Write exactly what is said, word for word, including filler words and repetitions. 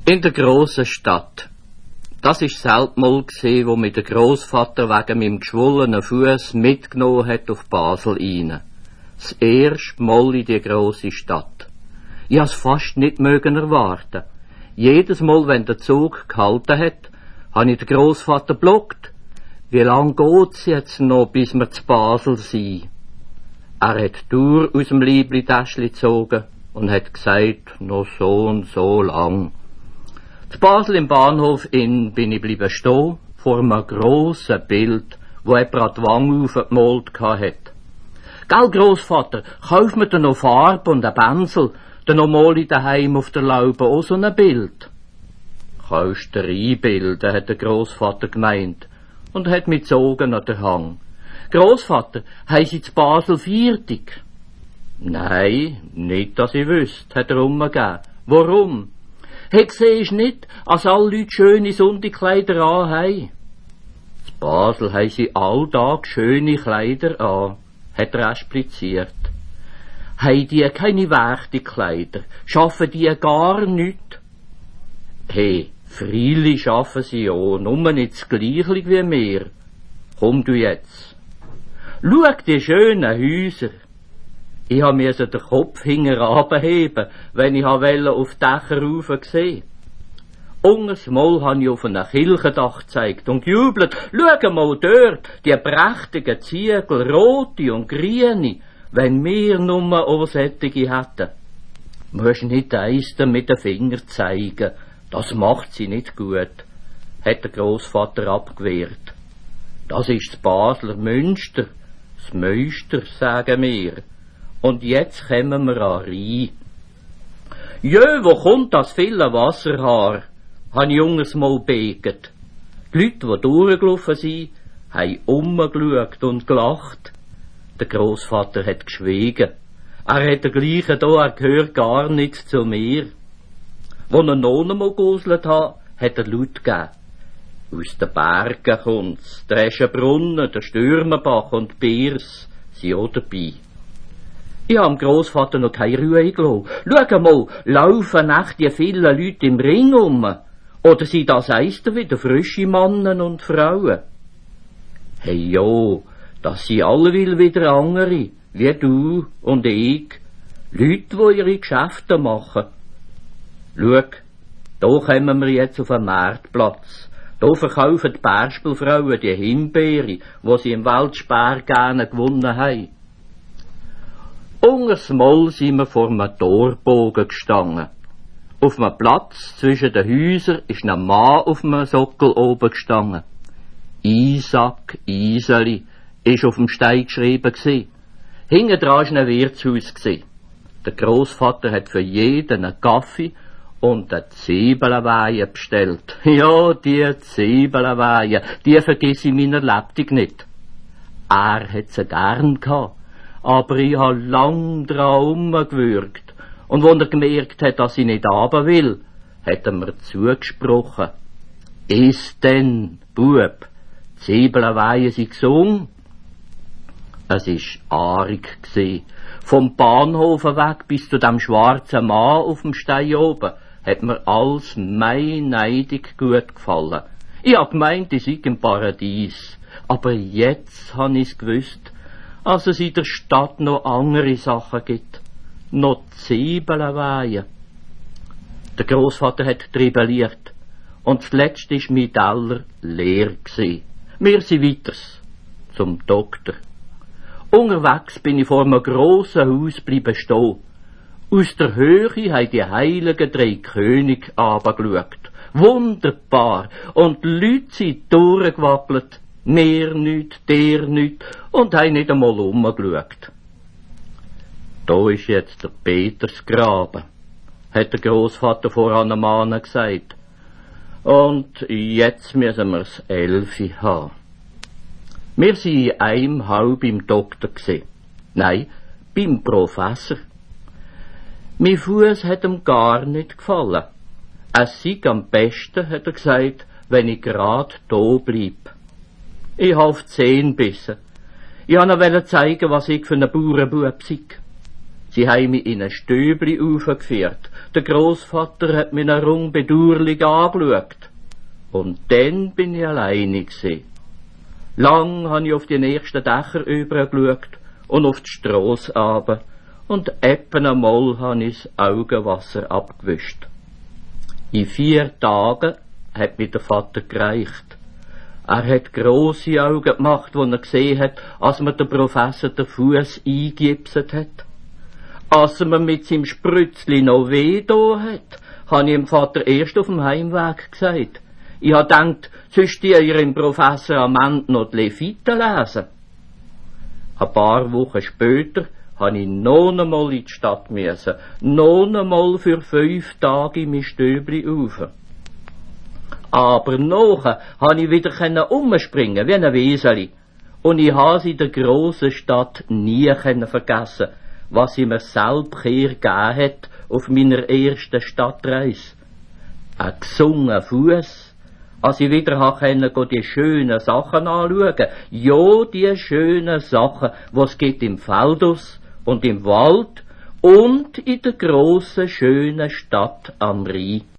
In der grossen Stadt. Das ist selten mal gesehen, wo mich der Grossvater wegen meinem geschwollenen Fuß mitgenommen hat auf Basel rein. Das erste Mal in die grosse Stadt. Ich has fast nicht mögen erwarten. Jedes Mal, wenn der Zug gehalten hat, habe ich den Grossvater blockt. Wie lang geht's jetzt noch, bis wir zu Basel sind? Er hat die Uhr aus dem Liebli-Täschli gezogen und hat gesagt, noch so und so lang. Zu Basel im Bahnhof in bin ich blieben stehen, vor einem grossen Bild, wo jemand die Wange aufgemalt hat. Gell, Grossvater, kauf mir denn noch Farbe und ein Pinsel, dann noch mal ich daheim auf der Laube auch so ein Bild. Kannst du einbilden, hat der Grossvater gemeint und hat mich gezogen an den Hang. Grossvater, haben Sie zu Basel vierzig? Nein, nicht, dass ich wüsste, hat er umgegeben. Warum? Hey, siehst nicht, als alle Leute schöne Sonntagskleider anhaben? Zu Basel haben sie alltag schöne Kleider an, hat er expliziert. Haben die keine Werktekleider? Schaffen die gar nichts? Hey, freilich schaffen sie auch, nur nicht das Gleiche wie wir. Komm du jetzt. Schau die schönen Häuser. Ich ha mir so den Kopf hinten runterheben, wenn ich ha welle auf die Dächer rauf gesehen. Ungers Mal han ich auf einem Kirchendach gezeigt und gejubelt. Schau mal dort, die prächtigen Ziegel, rote und grüne, wenn wir nur auch solche hätten. Du musst nicht eins mit den Finger zeigen, das macht sie nicht gut, hat der Grossvater abgewehrt. Das ist das Basler Münster, das Münster, sagen wir. Und jetzt kommen wir an Rhein. Jö, wo kommt das viele Wasserhaar? Han Junges mal beget. Die Leute, die durchgelaufen sind, haben umgeschaut und gelacht. Der Grossvater hat geschwiegen. Er hat dergleichen da, er gehört gar nichts zu mir. Wo er noch einmal geguselt hat, hat er laut gegeben. Aus den Bergen kommt's. Der Eschenbrunnen, der Stürmenbach und die Biers sind auch dabei. Ich hab dem Grossvater noch keine Ruhe gelassen. Schau mal, laufen echt die vielen Leute im Ring um? Oder sind das Eister wieder frische Mannen und Frauen? Hey jo, das sind alle wieder andere, wie du und ich. Leute, die ihre Geschäfte machen. Schau, da kommen wir jetzt auf den Marktplatz. Da verkaufen die Bärspelfrauen die Himbeere, die sie im Weltspeer gerne gewonnen haben. Ungers Mal sind wir vor einem Torbogen gestanden. Auf einem Platz zwischen den Häusern ist ein Mann auf einem Sockel oben gestanden. Isaac Iseli ist auf dem Stein geschrieben gsi. Hinten dran war ein Wirtshaus gsi. Der Grossvater hat für jeden einen Kaffee und eine Zwiebelweihe bestellt. Ja, die Zwiebelweihe, die vergiss ich meiner Lebtung nicht. Er hat sie gern gehabt. Aber ich ha lang dran umgewürgt. Und wo er gemerkt hat, dass ich nicht runter will, hat er mir zugesprochen. Is denn, Bub, Zwiebelweihe sind gesungen? Es ist aarig gsi. Vom Bahnhof weg bis zu dem schwarzen Mann auf dem Stein oben hat mir alles meineidig gut gefallen. Ich hab gemeint, ich sei im Paradies. Aber jetzt han ich's gewusst, als es in der Stadt noch andere Sachen gibt. Noch Zwiebelweihe. Der Grossvater hat tribelliert. Und zuletzt ist mein Teller leer gsi. Wir sind weiters. Zum Doktor. Unterwegs bin ich vor einem grossen Haus bleiben stehen. Aus der Höhe haben die heiligen drei Könige runtergeschaut. Wunderbar. Und die Leute sind durchgewappelt. Mir nicht, der nicht, und haben nicht einmal umgeschaut. Da ist jetzt der Petersgraben, hat der Grossvater voran am Mann gesagt. Und jetzt müssen wir's Elfi haben. Wir sind in einem halb beim Doktor gsi. Nein, beim Professor. Mein Fuß hat ihm gar nicht gefallen. Es sei am besten, hat er gesagt, wenn ich grad da bleib. Ich habe auf die Zehen gebissen. Ich wollte ihnen zeigen, was ich für ein Bauernbub sei. Sie haben mich in ein Stöbli aufgeführt. Der Großvater hat mich einen Rung bedauerlich angeschaut. Und dann bin ich alleine gsi. Lang han ich auf die nächsten Dächer übergeschaut und auf die Strasse runter. Und eben einmal han ich das Augenwasser abgewischt. In vier Tagen hat mir der Vater gereicht. Er hat grosse Augen gemacht, wo er gesehen hat, als mir der Professor den Fuß eingegipset hat. Als er mir mit seinem Sprützli noch weh da hat, han ich dem Vater erst auf dem Heimweg gesagt. Ich ha gedacht, sonst die ihrem Professor am Ende noch die Leviten lesen. Ein paar Wochen später han ich noch einmal in die Stadt müssen, noch einmal für fünf Tage in mein Stöbli rauf. Aber nachher han ich wieder umspringen wie ein Weseli. Und ich has in der grossen Stadt nie vergessen, was ich mir selber gegeben hat auf meiner ersten Stadtreise. Ein gesunger Fuß, als ich wieder ha können, die schönen Sachen anschauen. Ja, die schönen Sachen, was gibt im Feldus und im Wald und in der grossen, schönen Stadt am Rhein.